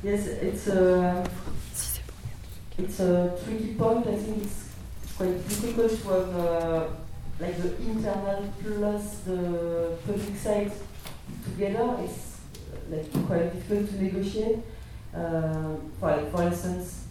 Yes, it's a tricky point. I think it's quite difficult to have like the internal plus the public side together. It's like quite difficult to negotiate. For instance,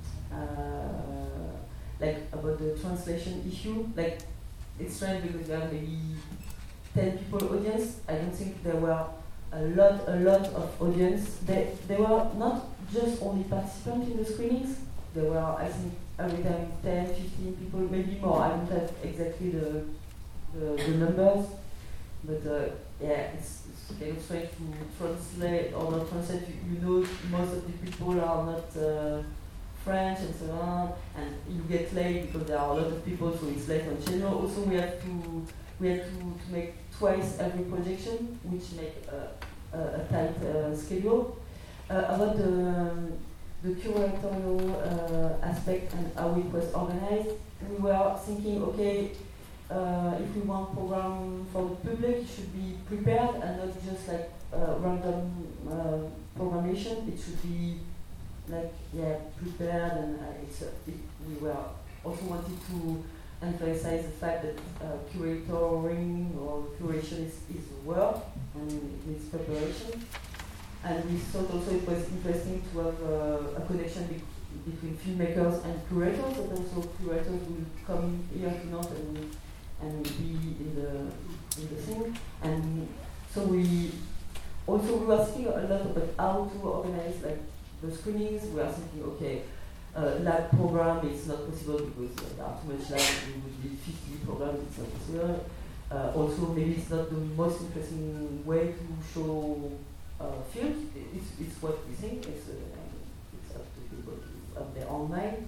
like about the translation issue, like it's strange because there are maybe 10 people audience. I don't think there were a lot of audience. They were not just only participants in the screenings. There were, I think, every time 10, 15 people, maybe more. I don't have exactly the numbers, but yeah, it's kind of strange to translate or not translate. You know, most of the people are not French and so on, and you get late because there are a lot of people, so it's late on schedule. Also, we had to make twice every projection, which make a tight schedule. About the curatorial aspect and how it was organized, we were thinking, okay, if we want program for the public, it should be prepared and not just like random programmation. It should be like prepared, and we were also wanted to emphasize the fact that curatoring or curation is work and it's preparation. And we thought also it was interesting to have a connection between filmmakers and curators, but also curators will come here to Nantes and be in the thing. And so we were thinking a lot about how to organize like the screenings. We are thinking, okay, lab program is not possible because there are too much labs. We would need 50 programs. It's not possible. Also, maybe it's not the most interesting way to show films. It's what we think. It's up to people to have their own mind.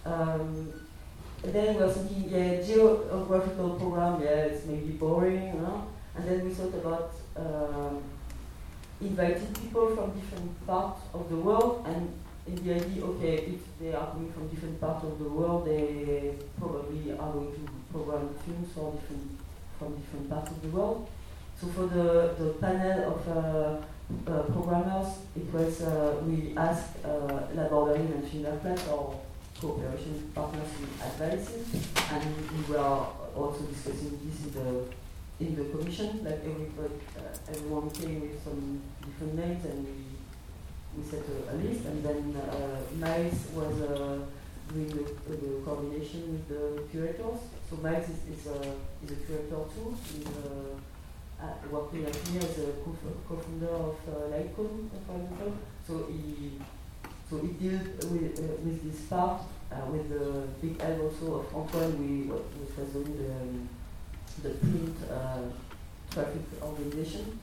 Then we were thinking, geographical program, it's maybe boring, and then we thought about inviting people from different parts of the world, and in the idea, okay, if they are coming from different parts of the world, they probably are going to program films from different parts of the world. So for the panel of programmers, it was we asked La Borderie and Filmblatt, our cooperation partners in advices, and we were also discussing this in the commission. Like everyone came with some different names, and we set a list, and then Miles was doing the coordination with the curators. So Miles is a curator too. He's working at me as a co-founder of Lycon, for example. So he deals with this part with the big help also of Antoine, which was doing the print traffic organization.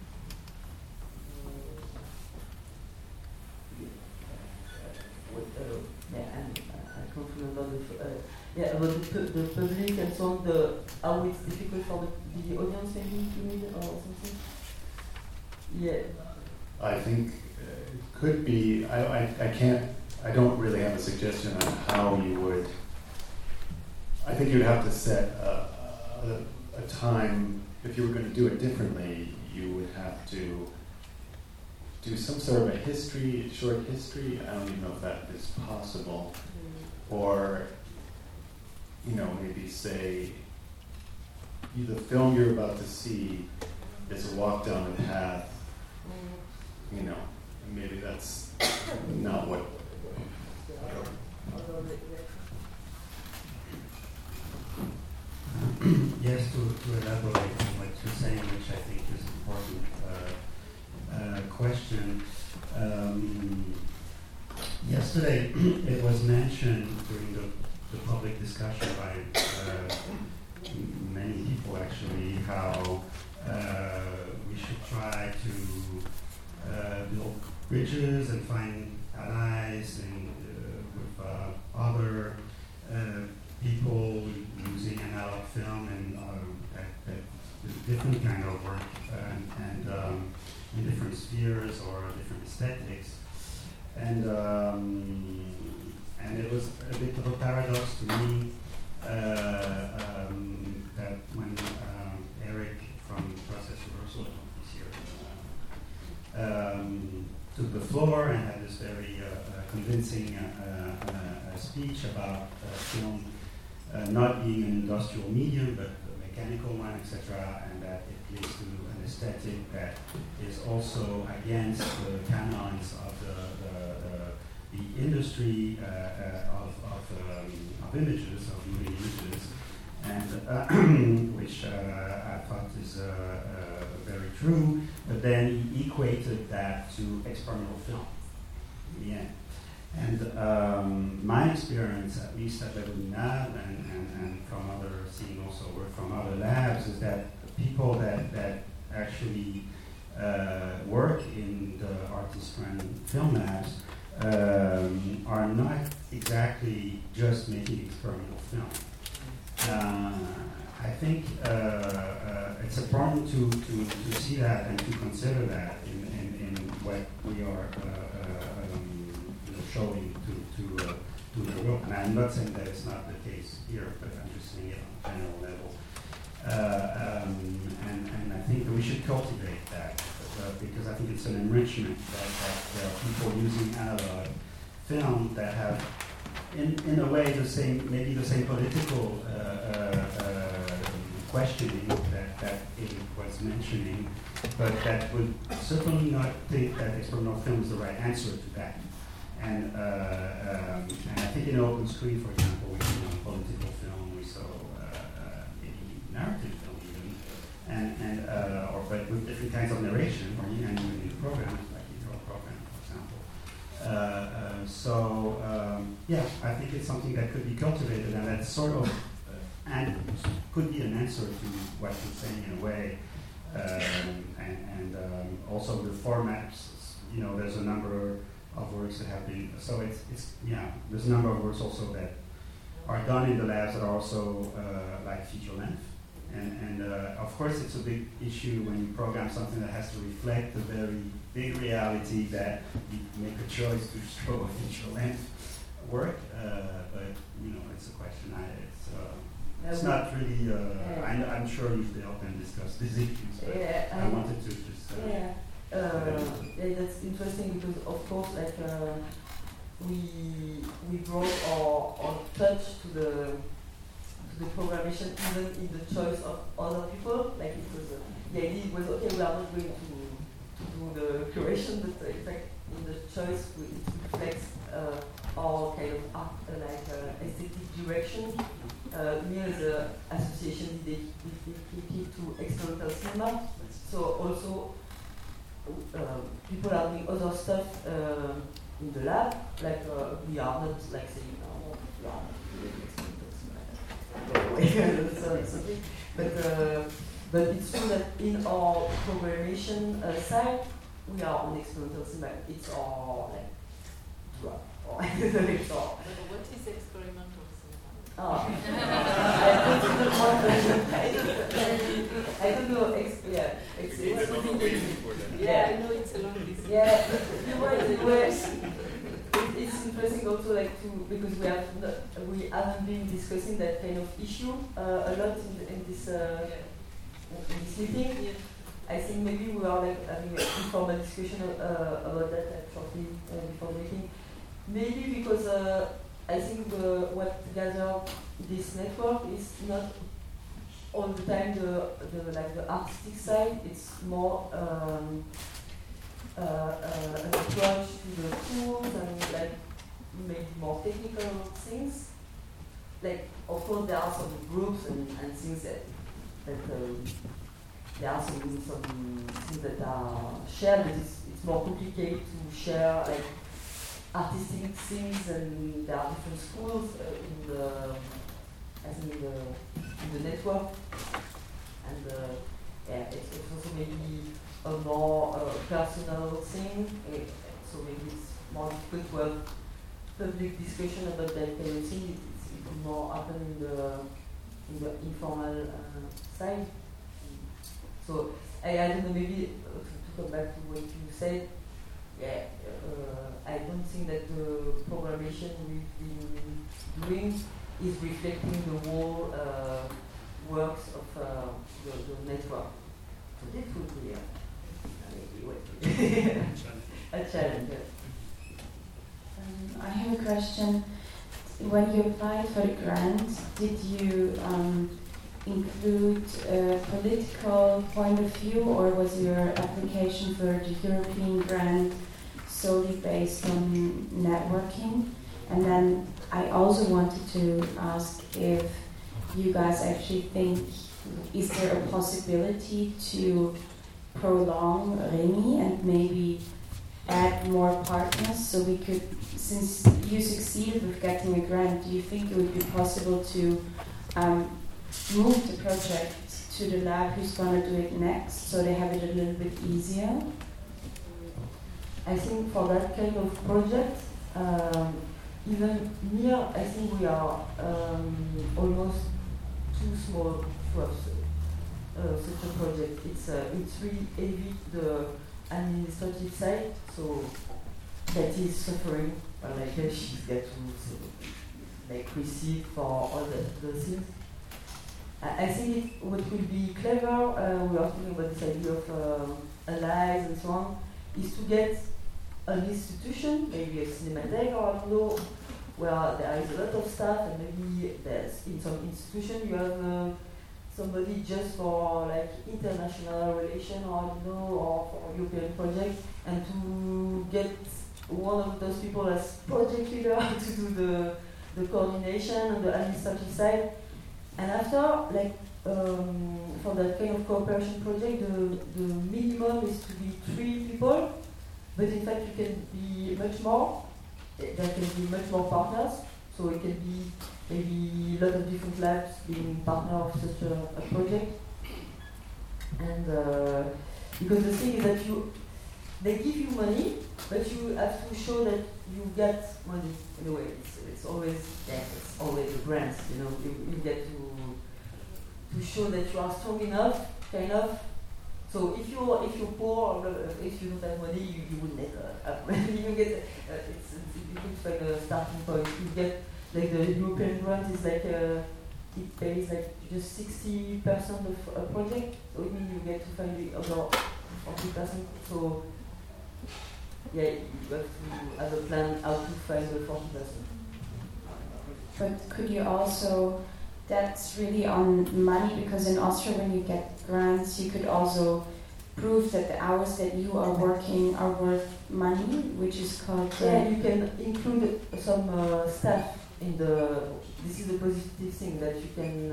And I can't remember about the public and so on, how it's difficult for the audience maybe to meet or something. Yeah. I think it could be. I don't really have a suggestion on how you would. I think you'd have to set a time. If you were going to do it differently, you would have to do some sort of a short history. I don't even know if that is possible. Or, maybe say, the film you're about to see is a walk down the path, and maybe that's not what. Yes, to elaborate on what you're saying, which I think is an important question. Yesterday, it was mentioned during the public discussion by many people actually how we should try to build bridges and find allies and with other people using analog film and different kind of work and in different spheres or different aesthetics. And it was a bit of a paradox to me that when Eric from Process Reversal is here took the floor and had this very convincing speech about film not being an industrial medium but a mechanical one, etc., and that it leads to an aesthetic that is also against the canons of the industry of images, of moving images, and which I thought is very true, but then he equated that to experimental film in the end. And my experience, at least at Lab and from other, seeing also work from other labs, is that the people that actually work in the artist-run film labs are not exactly just making experimental film. I think it's important to see that and to consider that in what we are showing to the world. And I'm not saying that it's not the case here, but I'm just saying it on a general level. And I think that we should cultivate that because I think it's an enrichment that there are people using analog film that have, in a way, maybe the same political questioning that Abe was mentioning, but that would certainly not think that experimental film is the right answer to that. And I think in Open Screen, for example, we saw political film, we saw maybe narrative film even, but with different kinds of narration, or even in programs like Intro Program, for example. Yeah, I think it's something that could be cultivated, and that's sort of and could be an answer to what you're saying in a way, and also the formats. You know, there's a number of works that have been, so it's there's a number of works also that are done in the labs that are also like feature length, and of course it's a big issue when you program something that has to reflect the very big reality that you make a choice to show a feature length work, but you know, it's a question. It's not really. I'm sure you've dealt and discussed these issues. But I wanted to just. That's interesting because, of course, like we brought our touch to the programmation, even in the choice of other people. Like it was the idea was okay, we are not going to do the curation, but in fact, in the choice, it reflects our kind of art, aesthetic direction. Me as an association dedicated to experimental cinema, so also. People are doing other stuff in the lab, like we are not like saying, no, we are not doing something. But it's true that in our programmation side, we are on experimental cinema. It's our like it's our. What is experimental cinema? I don't know. I know it's a long list. Yeah, you're right. It's interesting also, like because we haven't been discussing that kind of issue a lot in this meeting. Yeah. I think maybe we are like having an informal discussion about that shortly before the meeting. Maybe because I think what gathered this network is not all the time the artistic side. It's more an approach to the tools and like maybe more technical things. Like of course there are some groups and things that there are some things that are shared, but it's more complicated to share like artistic things, and there are different schools in the network, and it's also maybe a more personal thing, so maybe it's more difficult to have public discussion about that kind of thing. It's more happen in the informal side. So I don't know, maybe to come back to what you said, I don't think that the programmation we've been doing is reflecting the whole works of the network. So this would be a challenge. Yes. I have a question. When you applied for the grant, did you include a political point of view, or was your application for the European grant solely based on networking? And then I also wanted to ask if you guys actually think, is there a possibility to prolong Remy and maybe add more partners so we could, since you succeeded with getting a grant, do you think it would be possible to move the project to the lab who's going to do it next so they have it a little bit easier? I think for that kind of project, even here, I think we are almost too small to have such a project. It's really heavy, the administrative side, so that is suffering. Like she's got to like receive for all the things. I think what would be clever, we are talking about this idea of allies and so on, is to get an institution, maybe a cinematheque or I don't know, where there is a lot of staff, and maybe there's in some institution you have somebody just for like international relation or I don't know, or for European project, and to get one of those people as project leader to do the coordination and the administrative side. And after, like, for that kind of cooperation project, the minimum is to be 3 people, but in fact you can be much more. There can be much more partners, so it can be maybe a lot of different labs being partner of such a project. And because the thing is that they give you money, but you have to show that you get money. In a way, it's always the grants. You know, you get to show that you are strong enough, kind of. So if you're poor, or if you don't have money, you will never have money. You get it's difficult to find a starting point. You get like the European grant is like it pays like just 60% of a project, so it means you get to find the other 40%. So yeah, you have to have a plan how to find the 40%. But could you also, that's really on money, because in Austria when you get grants you could also prove that the hours that you are working are worth money, which is called... Yeah, you can include some staff in the... This is a positive thing, that you can,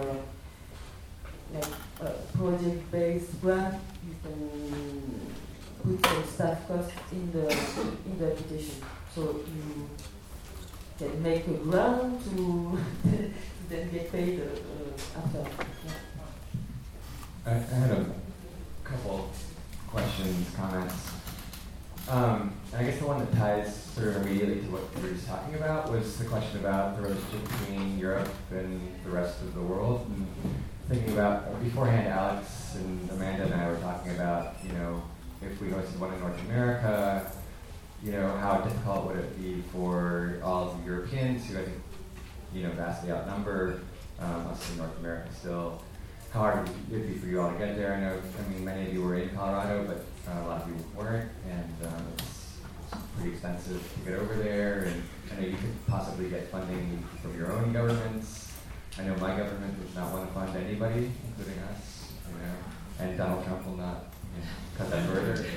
like project-based grant, you can put some staff cost in the application. So you can make a grant to then get paid after. Yeah. I had a couple questions, comments. And I guess the one that ties sort of immediately to what we were just talking about was the question about the relationship between Europe and the rest of the world. And thinking about, beforehand, Alex and Amanda and I were talking about, you know, if we hosted one in North America, you know, how difficult would it be for all of the Europeans who I think, you know, vastly outnumber us in North America still. How hard would it be for you all to get there? I mean, many of you were in Colorado, but a lot of you weren't, and it's pretty expensive to get over there. And I know you could possibly get funding from your own governments. I know my government does not want to fund anybody, including us, you know, and Donald Trump will not, you know, cut that further.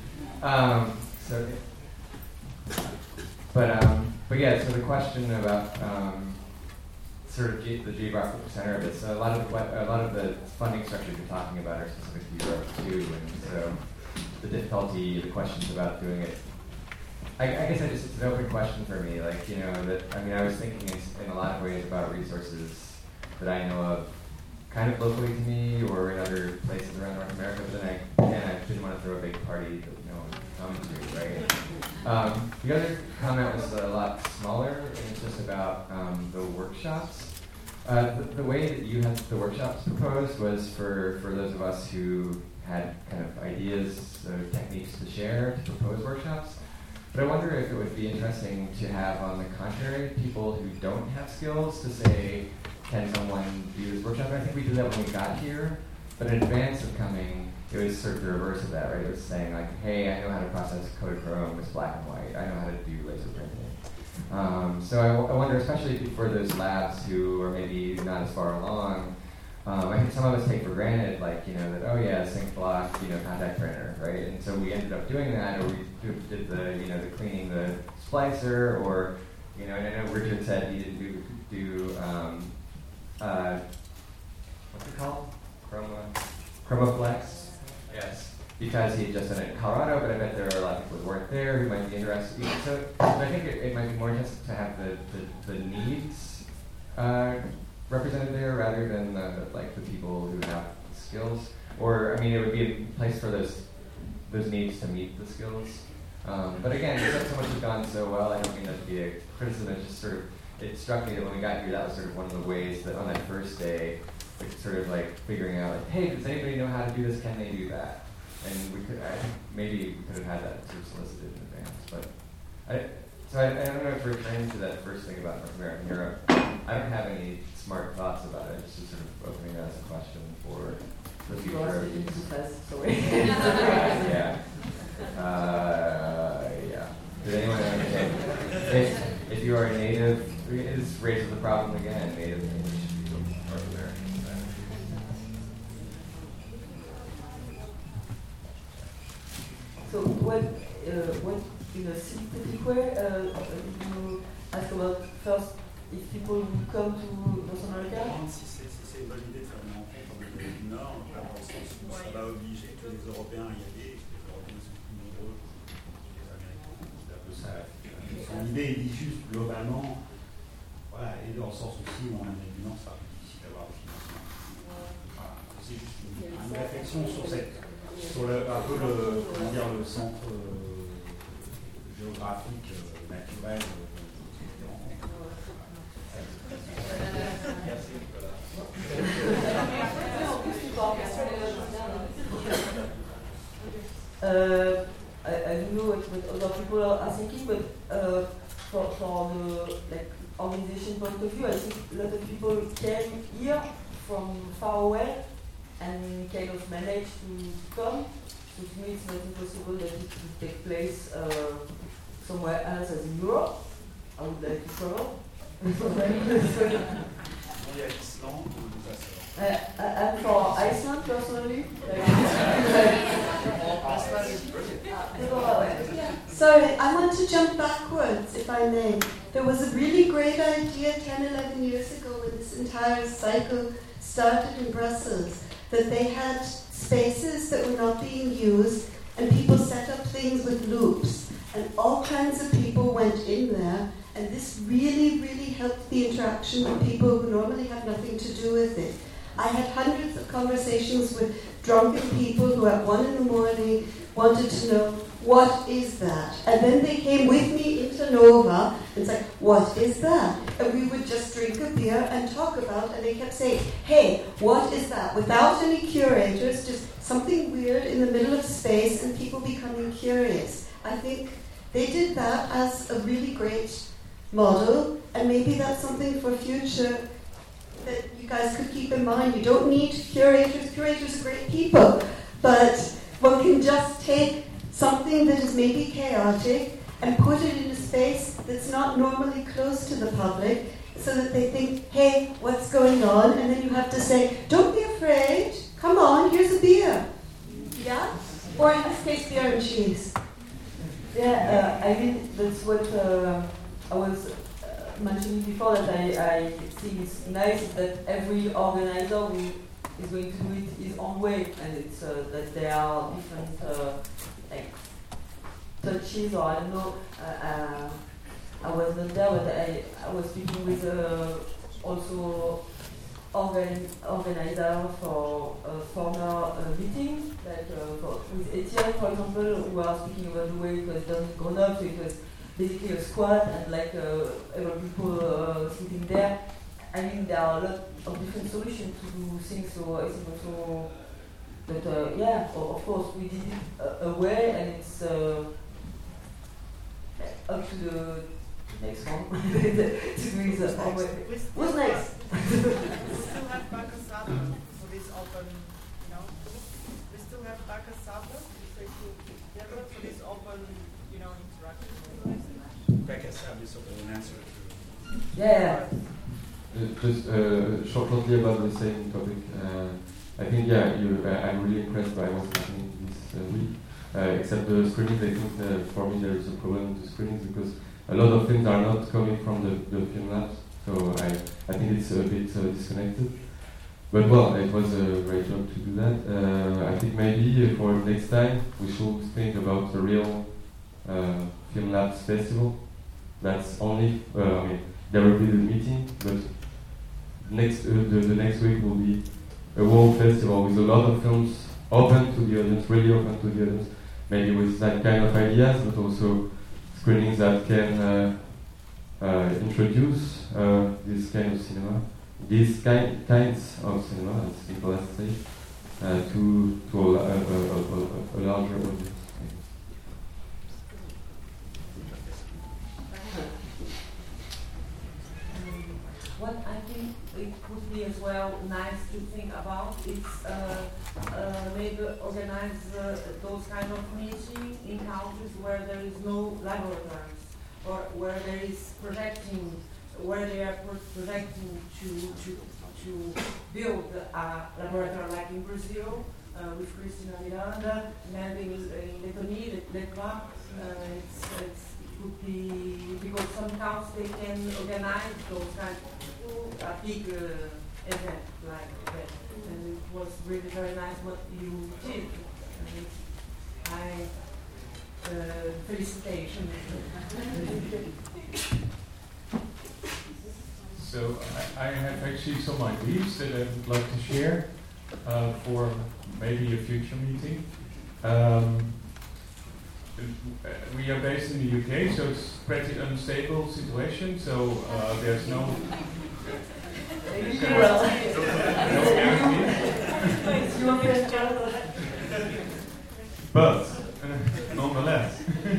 But yeah, so the question about sort of the geographic center of it. So a lot of the funding structures you're talking about are specific to Europe too, and so the difficulty, the questions about doing it. I guess it's an open question for me. Like, you know, I was thinking in a lot of ways about resources that I know of, kind of locally to me or in other places around North America. But then I didn't want to throw a big party that no one could come to, right? The other comment was a lot smaller, and it's just about the workshops. The way that you had the workshops proposed was for those of us who had kind of ideas or techniques to share to propose workshops. But I wonder if it would be interesting to have, on the contrary, people who don't have skills to say, can someone do this workshop? And I think we did that when we got here. But in advance of coming, it was sort of the reverse of that, right? It was saying like, hey, I know how to process Kodachrome, it's black and white. I know how to do laser printing. So I wonder, especially for those labs who are maybe not as far along, I think some of us take for granted, like, that, oh yeah, sync block, contact printer, right? And so we ended up doing that, or we did the, the cleaning the splicer, or, and I know Richard said he didn't do what's it called? Chromaflex? Yes. Because he had just done it in Colorado, but I bet there are a lot of people who weren't there who might be interested. So I think it might be more just to have the needs represented there rather than the people who have skills. Or, it would be a place for those needs to meet the skills. But again, because so much has gone so well, I don't mean that to be a criticism. It's just it struck me that when we got here, that was sort of one of the ways that on that first day, it's sort of like figuring out, like, hey, does anybody know how to do this? Can they do that? And I think maybe we could have had that sort of solicited in advance. But I don't know if we're returning to that first thing about North America and Europe. I don't have any smart thoughts about it. Just sort of opening that as a question for the future. Yeah. Yeah. Did anyone understand? If you are a native, this raises the problem again. Native English people, North American. So what in a synthetic way, you ask about first if people will come to North America? C'est une bonne idée de faire une rencontre en Amérique du Nord, dans le sens où ça va obliger tous les Européens à y aller. Les Européens sont plus nombreux que les Américains. C'est un peu ça. Son idée dit juste globalement, voilà, et dans le sens aussi où en Amérique du Nord, ça va être difficile d'avoir le financement. Voilà. C'est juste une réflexion sur un peu le centre géographique naturel de ces rencontres. Merci Nicolas. I don't know what other people are thinking, but for the organization point of view, I think a lot of people came here from far away and kind of managed to come. So to me, it's not impossible that it could take place somewhere else as in Europe. I would like to travel. And for Iceland personally. Sorry, I want to jump backwards, if I may. There was a really great idea 10, 11 years ago when this entire cycle started in Brussels, that they had spaces that were not being used, and people set up things with loops, and all kinds of people went in there, and this really, really helped the interaction with people who normally have nothing to do with it. I had hundreds of conversations with drunken people who at 1 a.m. wanted to know, what is that? And then they came with me into Nova and said, what is that? And we would just drink a beer and talk about, and they kept saying, hey, what is that? Without any curators, just something weird in the middle of space and people becoming curious. I think they did that as a really great model, and maybe that's something for future that you guys could keep in mind. You don't need curators. Curators are great people, but one can just take something that is maybe chaotic and put it in a space that's not normally close to the public, so that they think, hey, what's going on? And then you have to say, don't be afraid, come on, here's a beer. Yeah? Or in this case, beer and cheese. Yeah, I mean, that's what I was mentioning before, that I think it's nice that every organizer is going to do it his own way, and it's that there are different touches, or I don't know. I was not there, but I was speaking with also organizer for a former meeting, like with Etienne, for example, who were speaking about the way it was done in Grenoble. So it was basically a squat and every people sitting there. I mean, there are a lot of different solutions to do things. So I think also that yeah, of course we did it a way, and it's up to the next one to do it our way. What's next? We still have Bacasada for this open We still have Baka Saba, together for this open, interaction. Baka Saba is an answer to. Yeah. Just shortly about the same topic. I think I'm really impressed by what's happening this week. Except the screenings, I think for me there is a problem with the screenings because a lot of films are not coming from the film labs. So I think it's a bit disconnected. But well, it was a great job to do that. I think maybe for next time we should think about a real film labs festival. That's only there will be the meeting, but the next week will be a world festival with a lot of films open to the audience, really open to the audience, maybe with that kind of ideas, but also screenings that can introduce this kind of cinema, these kinds of cinema, as Nicolas said, to a larger audience. What I think it would be as well nice to think about is maybe organize those kind of meetings in countries where there is no laboratories or where there is projecting, where they are projecting to build a laboratory like in Brazil with Cristina Miranda, maybe in Lettonia, Letva. It would be because some countries they can organize those kind of a big event like that, and it was really very nice what you did. Felicitation. So I have actually some ideas that I would like to share for maybe a future meeting. We are based in the UK, so it's a pretty unstable situation. So there's no but nonetheless,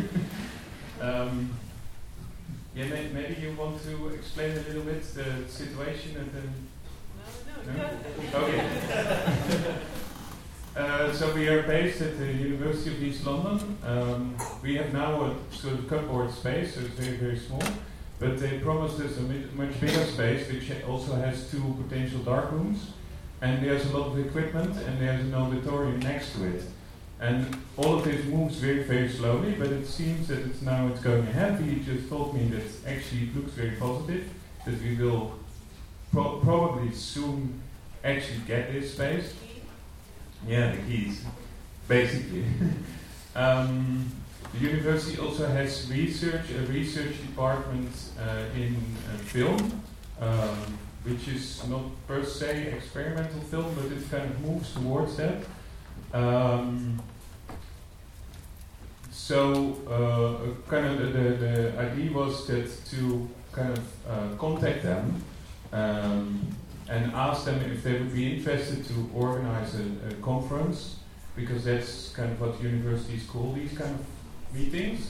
maybe you want to explain a little bit the situation and then. No? Okay. So we are based at the University of East London. We have now a sort of cupboard space, so it's very, very small. But they promised us a much bigger space, which also has 2 potential dark rooms. And there's a lot of equipment, and there's an auditorium next to it. And all of this moves very, very slowly, but it seems that it's going ahead. He just told me that actually it looks very positive, that we will probably soon actually get this space. Yeah, the keys, basically. The university also has a research department in film, which is not per se experimental film, but it kind of moves towards that. Kind of the idea was that to kind of contact them and ask them if they would be interested to organize a conference, because that's kind of what universities call these kind of meetings.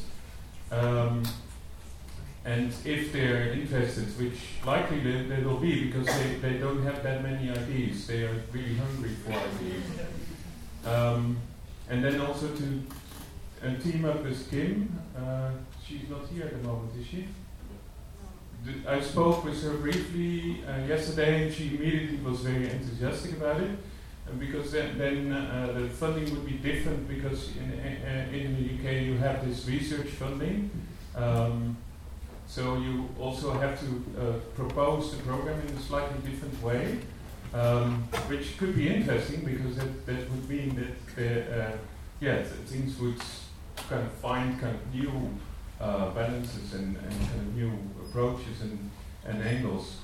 And if they're interested, which likely they will be, because they don't have that many ideas, they are really hungry for ideas. And then also to team up with Kim. She's not here at the moment, is she? I spoke with her briefly yesterday, and she immediately was very enthusiastic about it, because then the funding would be different, because in the UK you have this research funding, so you also have to propose the program in a slightly different way, which could be interesting, because that would mean that things would kind of find kind of new balances and kind of new approaches and angles.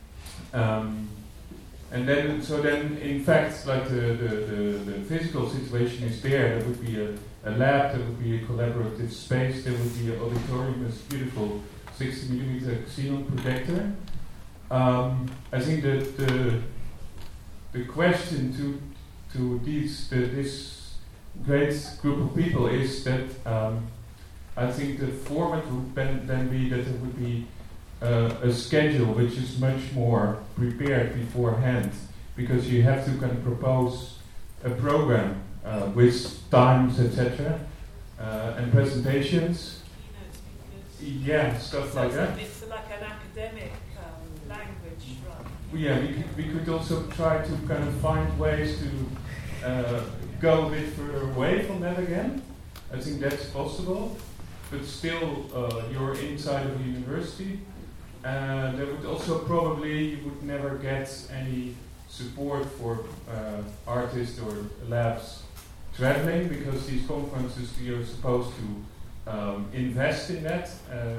And then in fact, like the physical situation is there would be a lab, there would be a collaborative space, there would be an auditorium with a beautiful 60mm xenon projector. I think that the question to this great group of people is that I think the format would then be that there would be a schedule which is much more prepared beforehand, because you have to kind of propose a program with times, etc., and presentations. Yeah, stuff like that. It's like an academic language, right? Yeah, we could also try to kind of find ways to go a bit further away from that again. I think that's possible, but still you're inside of a university. There would also probably, you would never get any support for artists or labs traveling, because these conferences, you're supposed to invest in that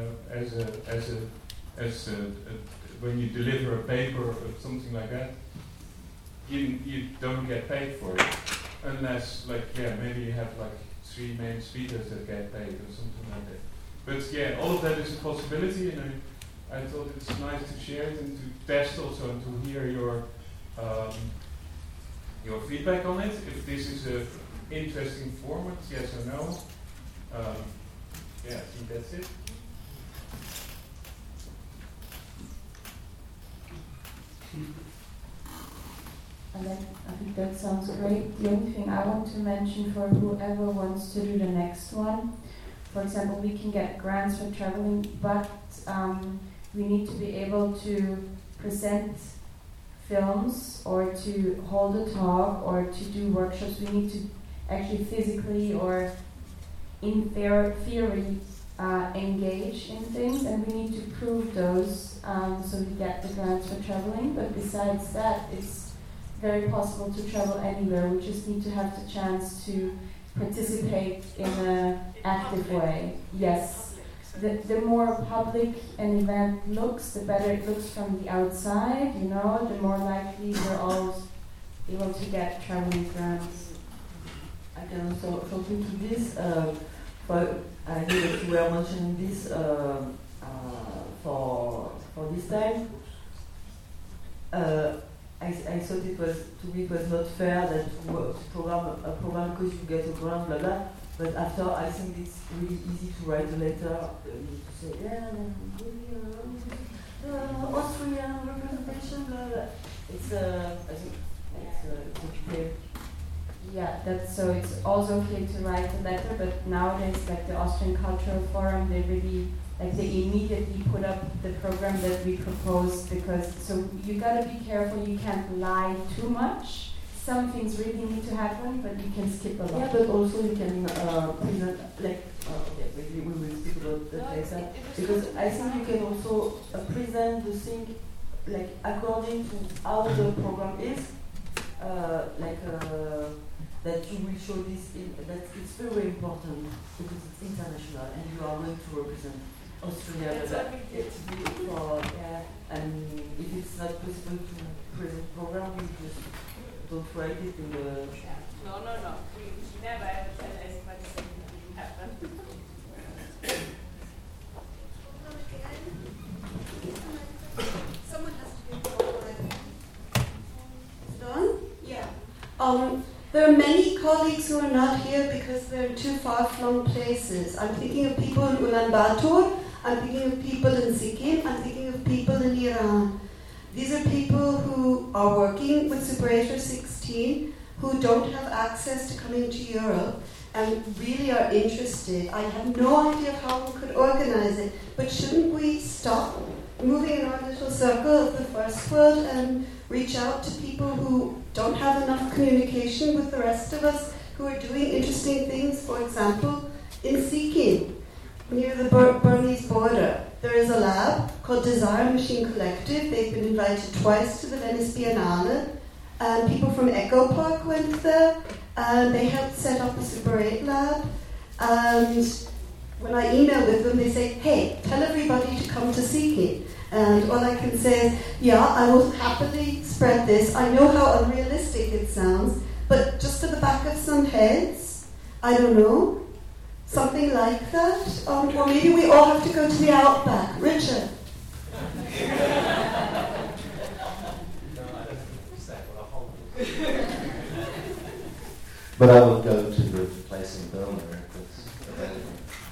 when you deliver a paper or something like that. You don't get paid for it unless, maybe you have 3 main speakers that get paid or something like that. But yeah, all of that is a possibility, and I thought it's nice to share it and to test also and to hear your feedback on it. If this is an interesting format, yes or no. I think that's it. And then I think that sounds great. The only thing I want to mention for whoever wants to do the next one, for example, we can get grants for traveling, but we need to be able to present films or to hold a talk or to do workshops. We need to actually physically or in theory engage in things, and we need to prove those so we get the grants for traveling. But besides that, it's very possible to travel anywhere. We just need to have the chance to participate in an active way. Yes. The more public an event looks, the better it looks from the outside, the more likely we're all able to get traveling grants. I can also talk into this. I know that you were mentioning this for this time. I thought it was not fair that a program because you get a grant, blah blah. But after, I think it's really easy to write a letter to say, Austrian representation, blah blah. I think it's okay. Yeah, so it's also okay to write a letter, but nowadays, the Austrian Cultural Forum, they really, they immediately put up the program that we proposed, so you gotta be careful, you can't lie too much. Some things really need to happen, but you can skip a lot. Yeah, but also you can present, we will speak about that later. Because I think you can also present the thing, according to how the program is, that you will show this, that it's very important because it's international and you are going to represent Austria. And if it's not possible to present program, you just don't write it in the... No. We never ever tell anybody something didn't happen. Someone has to be done? Yeah. There are many colleagues who are not here because they're in too far-flung places. I'm thinking of people in Ulaanbaatar, I'm thinking of people in Sikkim, I'm thinking of people in Iran. These are people who are working with Super 16, who don't have access to coming to Europe and really are interested. I have no idea how we could organize it, but shouldn't we stop moving in our little circle of the first world and reach out to people who don't have enough communication with the rest of us who are doing interesting things? For example, in Sikkim, near the Burmese border, there is a lab called Desire Machine Collective. They've been invited twice to the Venice Biennale. And people from Echo Park went there. And they helped set up a Super 8 lab. And when I email with them, they say, hey, tell everybody to come to Sikkim. And all I can say is, yeah, I will happily spread this. I know how unrealistic it sounds, but just to the back of some heads, I don't know, something like that. Or maybe we all have to go to the outback. Richard. But I will go to the place in Burma if it's available.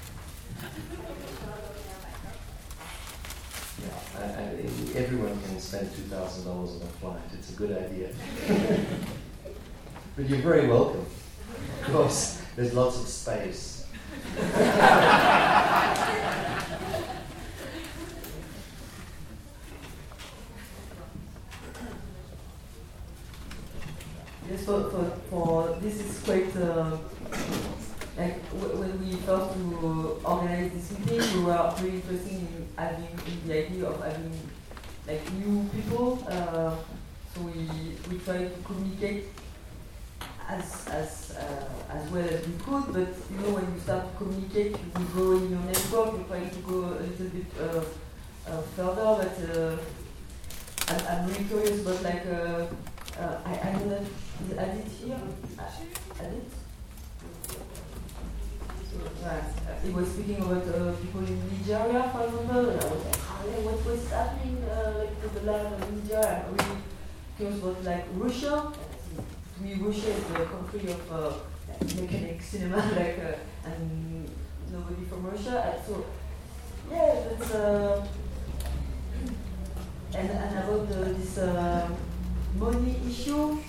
Yeah, everyone can spend $2,000 on a flight. It's a good idea. But you're very welcome. Of course, there's lots of space. Yes, for this is quite like when we first to organize this meeting, we were really interested in the idea of having like new people. So we try to communicate as well as we could. But you know, when you start to communicate, you go in your network. You're trying to go a little bit further. But I'm really curious about like. I know that Adit here. Adit? He was speaking about people in Nigeria, for example. And I was like, what was happening like with the lab in Nigeria? I'm really curious about like Russia. To me, Russia is the country of mechanic cinema, like, and nobody from Russia. So yeah, that's and about this. Money issue,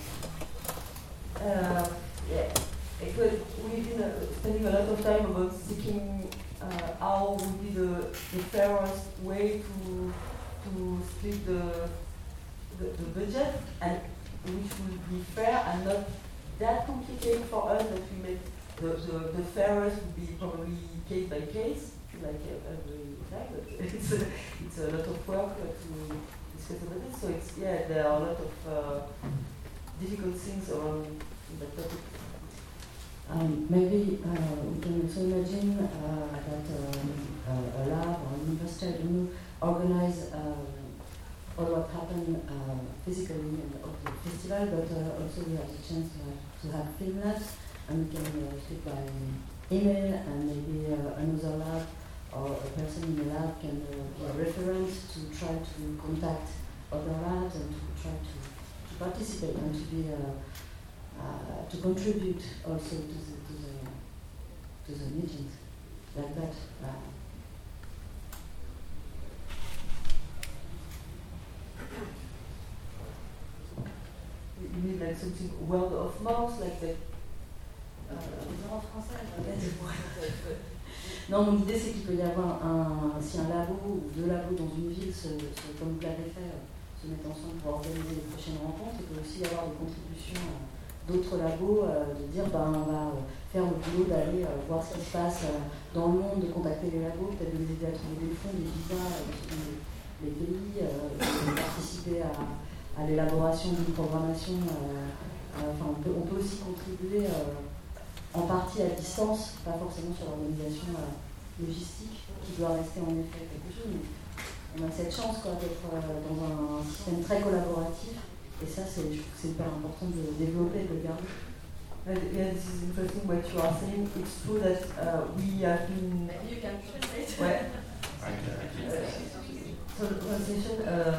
we've been spending a lot of time about seeking how would be the fairest way to split the budget, and which would be fair and not that complicated for us that we make the fairest would be probably case by case, like every time, but it's a lot of work to discuss about it. So it's there are a lot of difficult things around that topic. Maybe we can also imagine that a lab or an university, I don't know, organize all what happened physically of the festival, but also we have the chance to have film labs, and we can speak by email, and maybe another lab or a person in the lab can be a reference to try to contact other labs and to try to participate and to be to contribute also to the meetings like that. You mean like something word of mouth, like that? Non, mon idée c'est qu'il peut y avoir si un labo ou deux labos dans une ville, comme vous l'avez fait, se mettent ensemble pour organiser les prochaines rencontres. Il peut aussi y avoir des contributions d'autres labos, de dire on va faire le boulot d'aller voir ce qui se passe dans le monde, de contacter les labos, peut-être de les aider à trouver des fonds, des visas, les pays, de participer à l'élaboration d'une programmation. On peut aussi contribuer en partie à distance, pas forcément sur l'organisation logistique, qui doit rester en effet quelque chose, mais on a cette chance d'être dans un système très collaboratif, et ça je trouve que c'est hyper important de développer, de le garder. Yeah, this is interesting what you are saying. It's true that we have been... Maybe you can translate. Ouais. So the translation,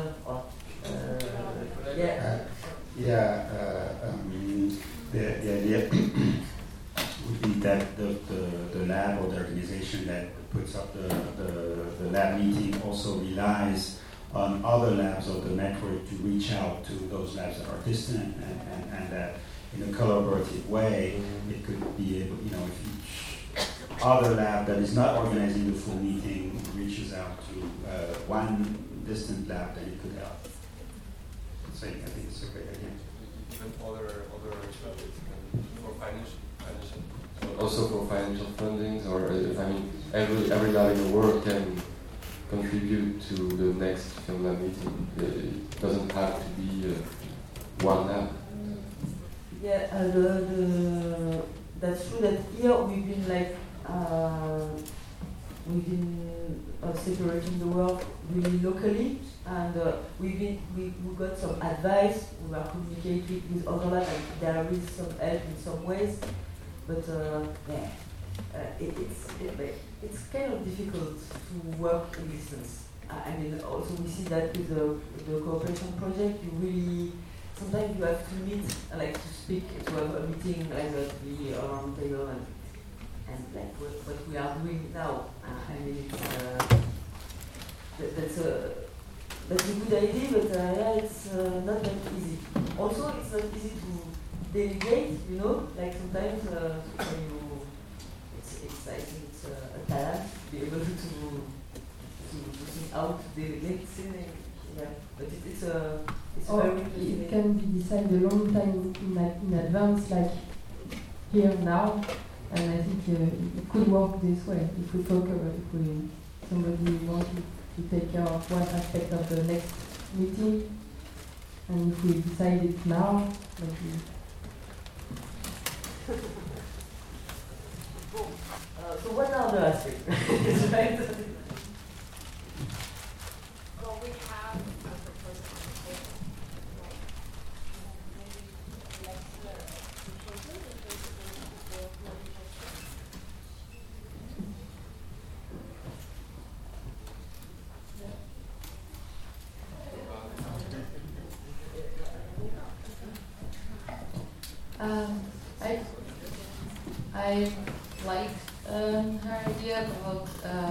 the idea would be that the lab or the organization that puts up the lab meeting also relies on other labs of the network to reach out to those labs that are distant, and that in a collaborative way it could be able, if each other lab that is not organizing the full meeting reaches out to one distant lab, then it could help. So I think it's a great idea. Even other for financial. Also for financial fundings, or every lab in the world can contribute to the next film lab meeting. It doesn't have to be one lab. Yeah, that's true that here we've been separating the work really locally, and we got some advice. We were communicating with other labs, and there is some help in some ways, but it's kind of difficult to work in distance. Also we see that with the cooperation project, you really sometimes you have to meet, to speak, to have a meeting, to be around the table, and like what we are doing now. That's a good idea, but it's not that easy. Also, it's not easy delegate, you know, like sometimes it's I think it's a talent to be able to think out to delegate things. Yeah, but it's very it can be decided a long time in advance, like here now, and I think it could work this way if we talk about somebody wanted to take care of one aspect of the next meeting, and if we decide it now, maybe. So what are the aspects? Well, we have a proposal on the table. Maybe let's propose it in principle for political choice. I liked her idea about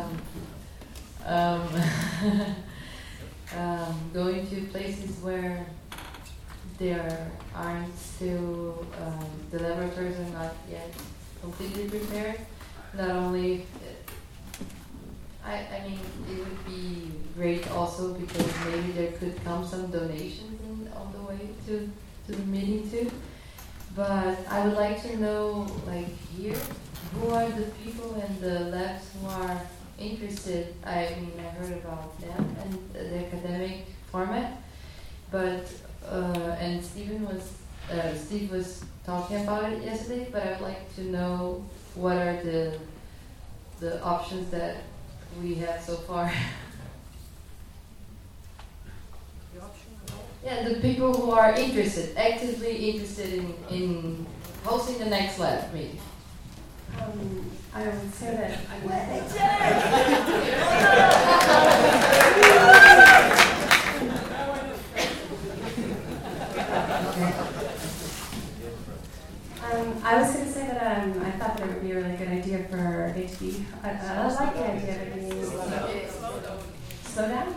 going to places where there aren't still, the laboratories are not yet completely prepared. Not only, I mean, it would be great also because maybe there could come some donations on the way to the meeting too. But I would like to know, like here, who are the people in the labs who are interested? I mean, I heard about them and the academic format, but and Steve was talking about it yesterday. But I would like to know what are the options that we have so far. Yeah, the people who are interested, actively interested in hosting the next lab meeting. I would say that I was going to say that I thought that it would be a really good idea for HB. I like the idea of it being slow down.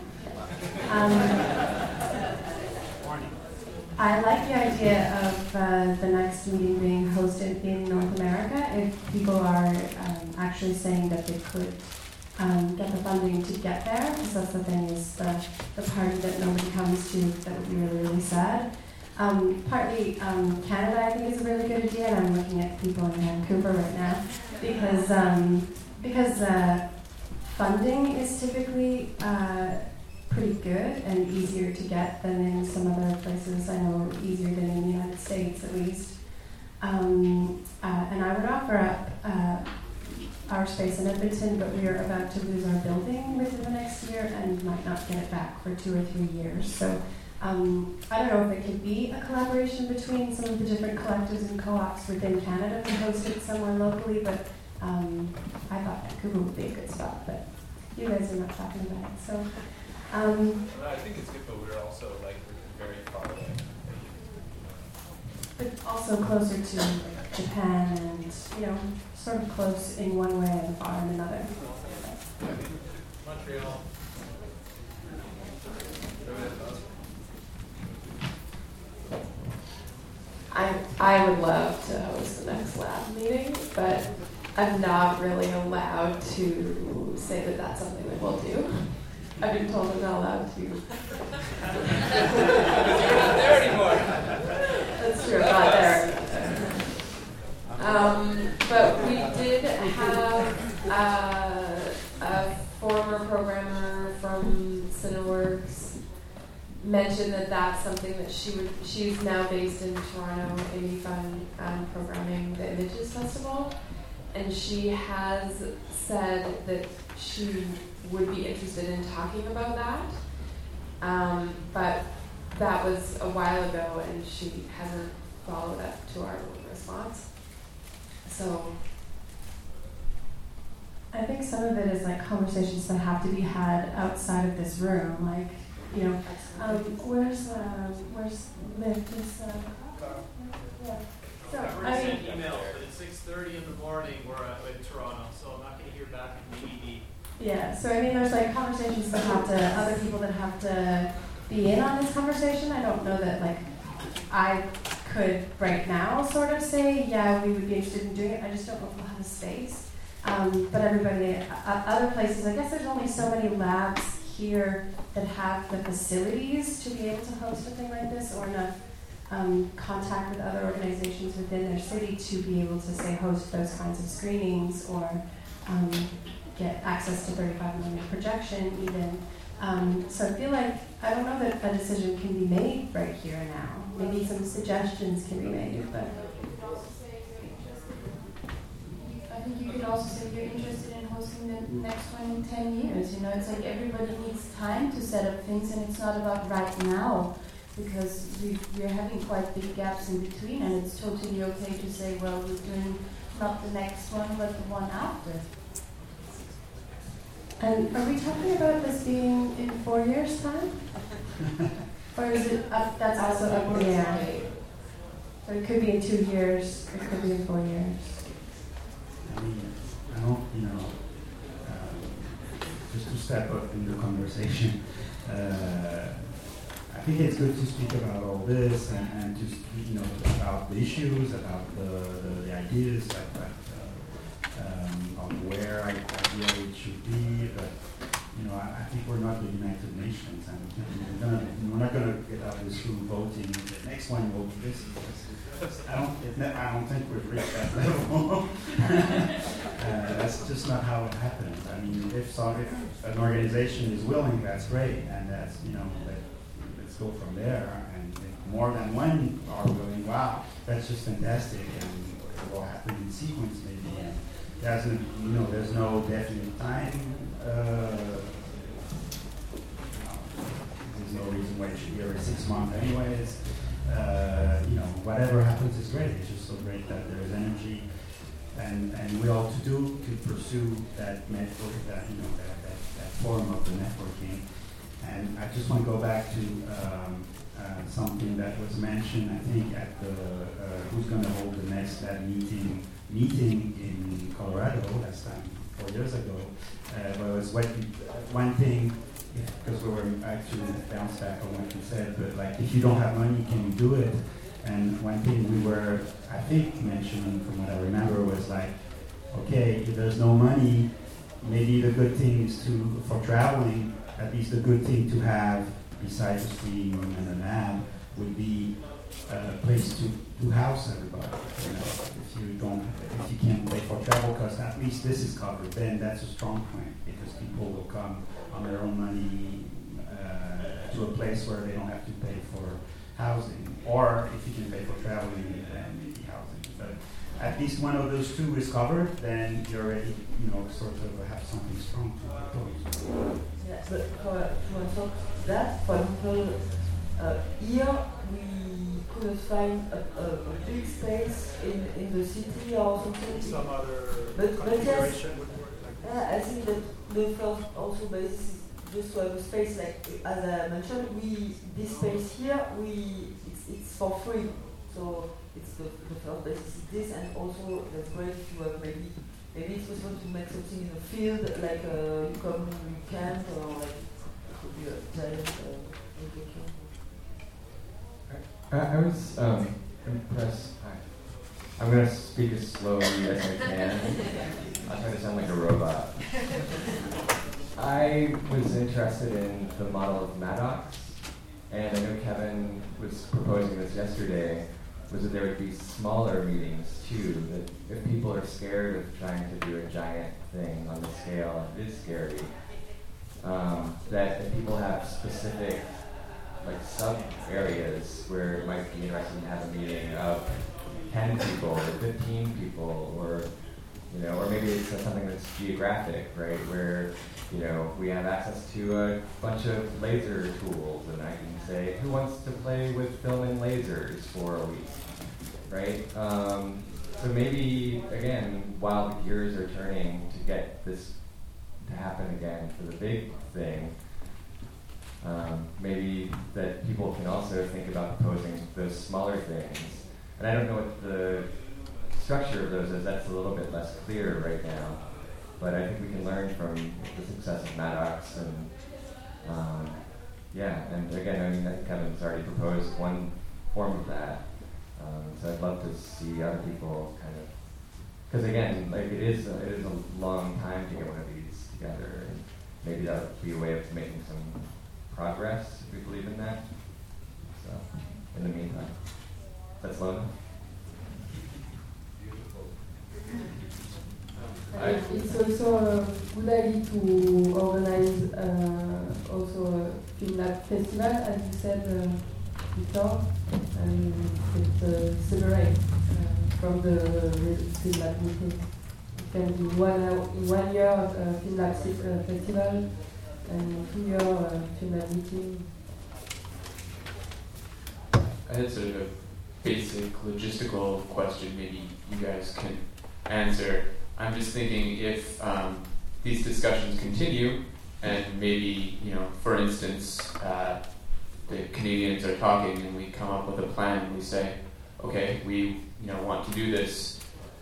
I like the idea of the next meeting being hosted in North America if people are actually saying that they could get the funding to get there, because that's the thing, is the party that nobody comes to, that would be really, really sad. Partly Canada I think is a really good idea, and I'm looking at people in Vancouver right now, because funding is typically pretty good and easier to get than in some other places. I know easier than in the United States at least. And I would offer up our space in Edmonton, but we are about to lose our building within the next year and might not get it back for 2 or 3 years. So I don't know if it could be a collaboration between some of the different collectives and co-ops within Canada to host it somewhere locally, but I thought Vancouver would be a good spot, but you guys are not talking about it. So. Well, I think it's good, but we're also very far away. But also closer to Japan and, sort of close in one way and far in another. Montreal. I would love to host the next lab meeting, but I'm not really allowed to say that that's something that we'll do. I've been told I'm not allowed to. You're not there anymore. That's true, I'm not there. But we did have a former programmer from Cineworks mention that that's something that she's now based in Toronto, Amy Fun, programming the Images Festival, and she has said that she would be interested in talking about that, but that was a while ago and she hasn't followed up to our response. So I think some of it is like conversations that have to be had outside of this room, like, where's Liv? Yeah. So, I sent emails, but at 6:30 in the morning we're in Toronto, so I'm not going to hear back from the ED. Yeah, so I mean, there's like conversations that have to, other people that have to be in on this conversation. I don't know that I could right now sort of say, yeah, we would be interested in doing it. I just don't know if we'll have a space. But everybody, other places, I guess there's only so many labs here that have the facilities to be able to host a thing like this, or enough contact with other organizations within their city to be able to, say, host those kinds of screenings, or get access to 35mm projection even. So I feel like, I don't know that a decision can be made right here and now. Maybe some suggestions can be made, but I think you could also say you're interested in hosting the next one in 10 years. You know, it's like everybody needs time to set up things, and it's not about right now, because we're having quite big gaps in between, and it's totally okay to say, well, we're doing not the next one, but the one after. And are we talking about this being in 4 years' time? Or is it up, that's also up in the air? So it could be in 2 years, it could be in 4 years. I mean, I don't, just to step up in the conversation, I think it's good to speak about all this and just, about the issues, about the ideas, of where ideally it should be, but I think we're not the United Nations, and we're not going to get out of this room voting. The next one will be this. I don't think we've reached that level. That's just not how it happens. I mean, if an organization is willing, that's great, and that's let's go from there. And if more than one are willing, wow, that's just fantastic, and it will happen in sequence maybe. And there's no definite time. There's no reason why it should be every 6 months anyways. Whatever happens is great. It's just so great that there is energy and will to do to pursue that network, that form of the networking. And I just want to go back to something that was mentioned, I think, at the who's going to hold the next meeting in Colorado last time, 4 years ago. But it was one thing, because we were actually bounced back on what you said, but like, if you don't have money, can you do it? And one thing we were, I think, mentioning from what I remember was like, okay, if there's no money, maybe the good thing is for traveling, at least the good thing to have, besides the stream and the lab, would be a place to house everybody. If you can't pay for travel costs, at least this is covered. Then that's a strong point, because people will come on their own money to a place where they don't have to pay for housing. Or if you can pay for traveling, then maybe housing. But at least one of those two is covered, then you're already, sort of have something strong to propose. Yeah, but to answer that, for example, here we couldn't find a big space in the city or something. Some other yes, configuration would work like this. I think that the first also basis is just to have a space, like as I mentioned, this space here, it's for free. So it's the first basis is this, and also that's great if you have maybe it's possible to make something in the field, like you come weekend, or like it could be a giant vacation. I was impressed. I'm going to speak as slowly as I can. I'll try to sound like a robot. I was interested in the model of Maddox, and I know Kevin was proposing this yesterday, was that there would be smaller meetings too, that if people are scared of trying to do a giant thing on the scale, it is scary, that if people have specific sub-areas where it might be interesting to have a meeting of 10 people or 15 people, or maybe it's something that's geographic, right, where we have access to a bunch of laser tools, and I can say, who wants to play with filming lasers for a week, right? So maybe, again, while the gears are turning to get this to happen again for the big thing, maybe that people can also think about proposing those smaller things. And I don't know what the structure of those is. That's a little bit less clear right now. But I think we can learn from the success of Maddox, and and again, I think Kevin's already proposed one form of that. So I'd love to see other people kind of, because again, like it is a long time to get one of these together, and maybe that would be a way of making some progress if we believe in that. So, in the meantime, that's Lona. It's also a good idea to organize also a Film Lab festival, as you said before, and it's separate from the Film Lab meeting. It can be in 1 year Film Lab festival and 2 year Film Lab meeting. I had sort of a basic logistical question maybe you guys can answer. I'm just thinking if these discussions continue and maybe, for instance, the Canadians are talking and we come up with a plan and we say, okay, we want to do this.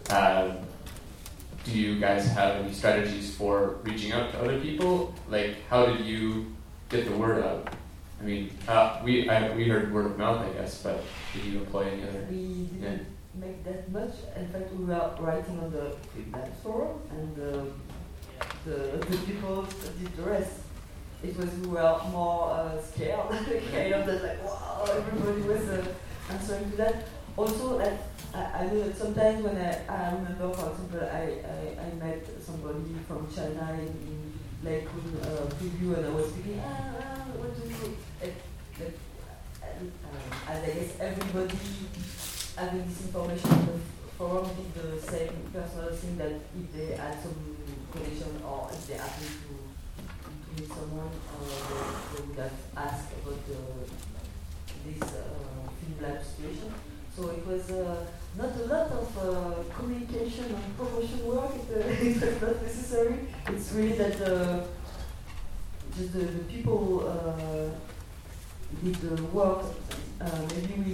Do you guys have any strategies for reaching out to other people? Like, how did you get the word out? I mean, we heard word of mouth, I guess, but did you employ any other? We didn't make that much. In fact, we were writing on the Film Lab forum, and the people did the rest. It was we were more scared, kind of that like wow, everybody was answering to that. Also, like I know that sometimes when I remember, for example, I met somebody from China in like preview, and I was speaking, what do you do? As I guess everybody having this information on the forum did the same personal thing, that if they had some connection or if they happened to meet someone, they would have asked about this Film Lab situation. So it was not a lot of communication and promotion work. It was not necessary. It's really that just the people did the work. Maybe we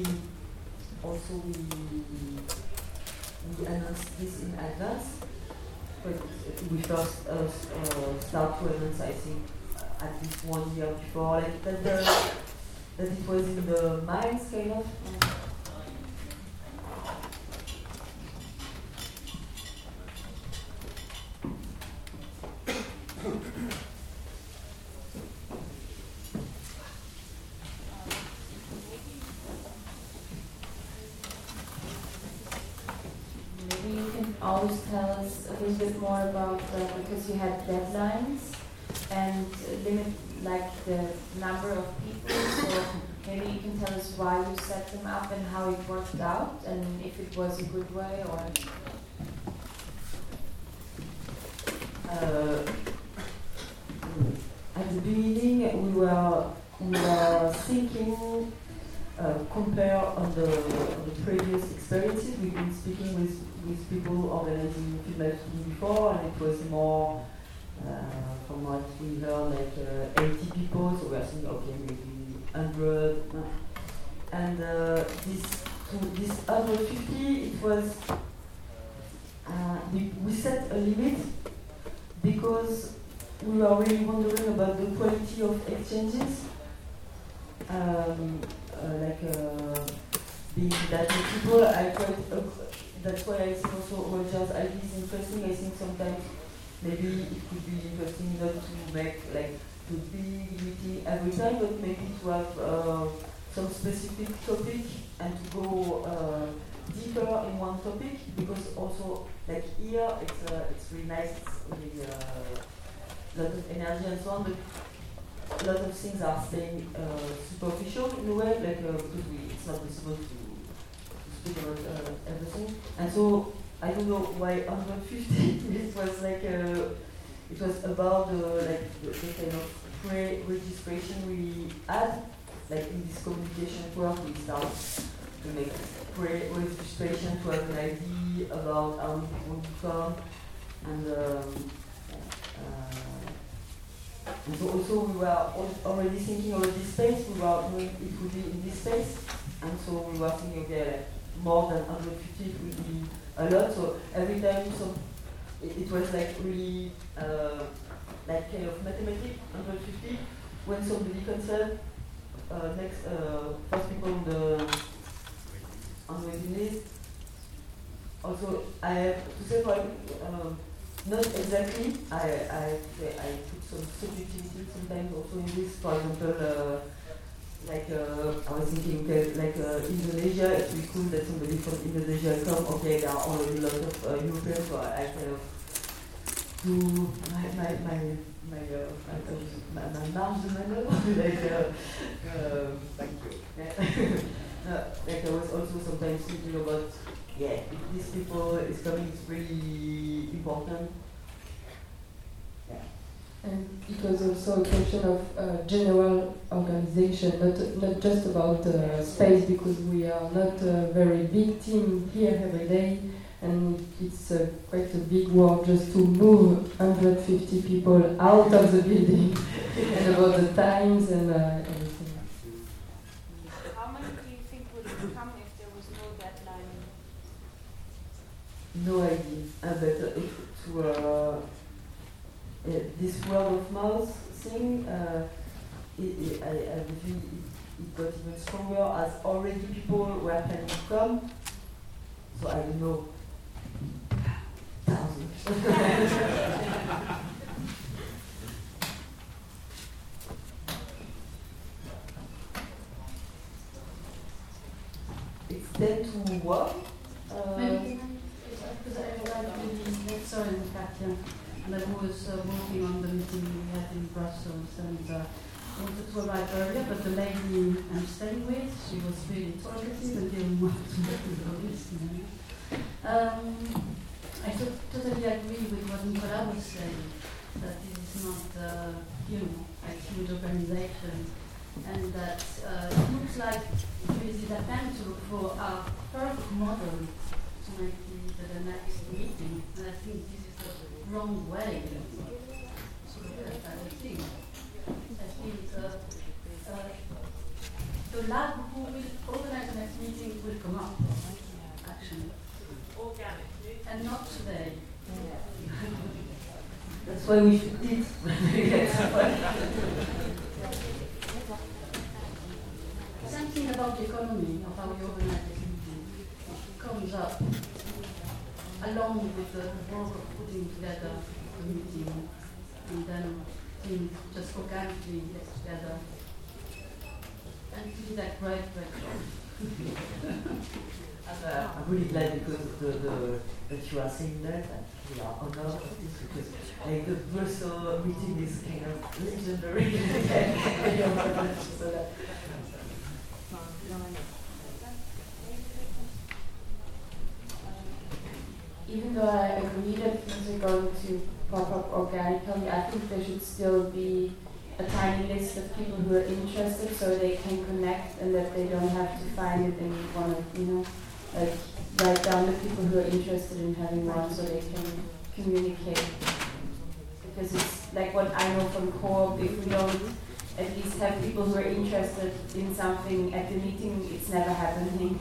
announced this in advance, but we first start to announce, I think, at least 1 year before, like that it was in the minds, kind of. Always tell us a little bit more about because you had deadlines and limit like the number of people. So maybe you can tell us why you set them up and how it worked out, and if it was a good way or. At the beginning, we were thinking. Compare on the previous experiences. We've been speaking with people organizing Film Lab before, and it was more, from what we heard, like 80 people, so we are thinking, okay, maybe 100. And this 150, it was, we set a limit because we were really wondering about the quality of exchanges. Being that many people, that's why I think also Roger's idea is interesting. I think sometimes maybe it could be interesting not to make like the big meeting every time, but maybe to have some specific topic and to go deeper in one topic, because also like here it's really nice, it's really a lot of energy and so on, but a lot of things are staying superficial in a way, like because it's not possible to speak about everything. And so I don't know why 150. It was like it was about the kind of pre-registration we had, like in this communication work we start to make pre-registration to have an idea about how many people would come, and so also we were already thinking about this space. We were knowing it would be in this space, and so we were thinking, okay, like more than 150 it would be a lot. So every time, it was like really like kind of mathematics. 150. When somebody cancelled, first people on on waiting list. Also, I have to say, not exactly. I put some subjectivity sometimes also in this. For example, I was thinking, okay, Indonesia, it would be cool that somebody from Indonesia come. Okay, there are already a lot of Europeans, so I kind of do my marge de manœuvre. I was also sometimes thinking about, if these people is coming, it's really important. And it was also a question of general organization, not just about space, because we are not a very big team here every day, and it's quite a big work just to move 150 people out of the building, and about the times and everything. How many do you think would come if there was no deadline? No idea, but this word of mouth thing, I believe it got even stronger as already people were planning to come. So I don't know, thousands. It's then to work. Because I sorry, Katja. And I was working on the meeting we had in Brussels, and I wanted to arrive earlier, but the lady I'm staying with, she was really talkative and didn't want to listen. I totally agree with what Nicola was saying, that this is not, a huge organization, and that it looks like there is an attempt to look for a perfect model to make the next meeting, and I think this is the wrong way. So I think the lab who will organize the next meeting will come up, actually. Organically. And not today. That's why we should eat. Something about the economy of how we organize this meeting comes up along with the work of putting together the meeting, and then things just organically get together. And to do that great job. I'm really glad because that you are saying that, and we are honored of this, because the Brussels meeting is kind of legendary. Even though I agree that things are going to pop up organically, I think there should still be a tiny list of people who are interested so they can connect, and that they don't have to find it in one of, write down the people who are interested in having one so they can communicate. Because it's like what I know from Co-op, if we don't at least have people who are interested in something at the meeting, it's never happening.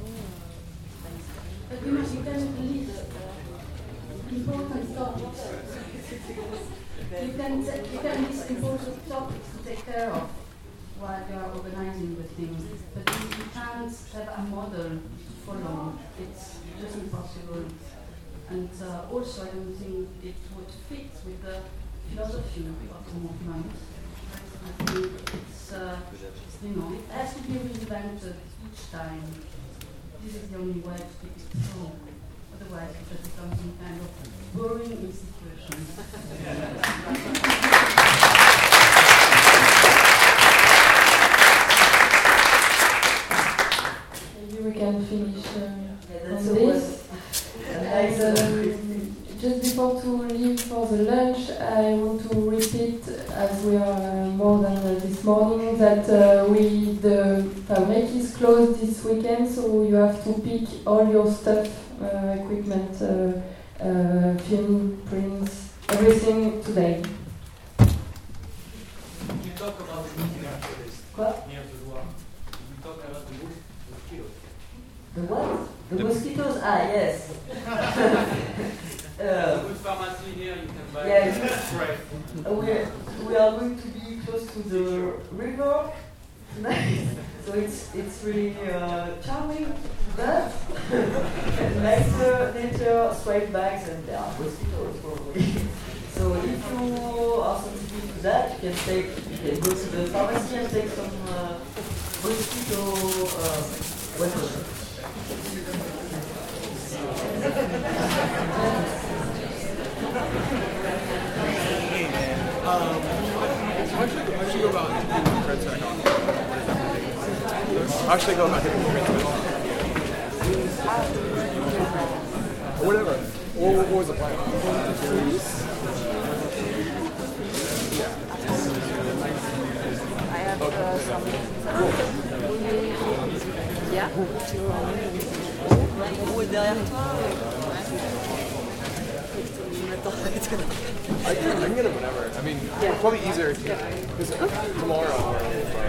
But you can leave important topics. You can list important topics to take care of while you are organizing the things. But you can't have a model to follow. It's just impossible. And also, I don't think it would fit with the philosophy of the movement. I think it's, it has to be reinvented each time. This is the only way to keep it through. Otherwise, it just becomes some kind of boring institution. Maybe we can finish on this. Just before to leave for the lunch, I want to repeat, as we are more than this morning, that the Fabric is closed this weekend, so you have to pick all your stuff, equipment, film, prints, everything today. You talk about the meeting after this. What? Near the Loire. You talk about the mosquitoes. The what? The mosquitoes? Ah, yes. Good pharmacy here, you can buy yes. spray. We are going to be close to the river, nice. So it's really charming, but nature straight bags and there are mosquitoes probably. So if you are sensitive to that, you can go to the pharmacy and take some mosquito weapon. How should you go about hitting the red sack on? How should I go about hitting the red sack? Or whatever. What was the plan? I have some. Yeah. Où est derrière toi? I can get it whenever. I mean, it's probably easier because tomorrow.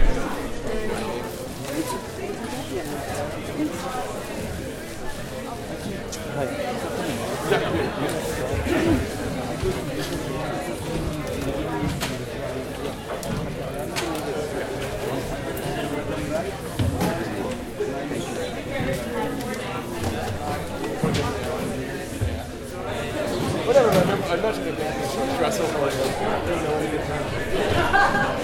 Whatever, I imagine it being stressful for like, there's no one to get time.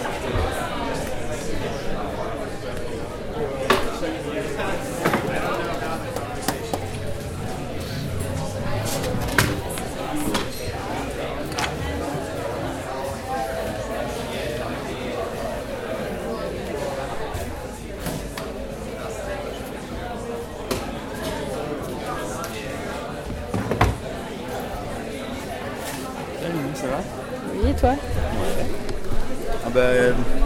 Ça va? Oui, et toi? Ah ben,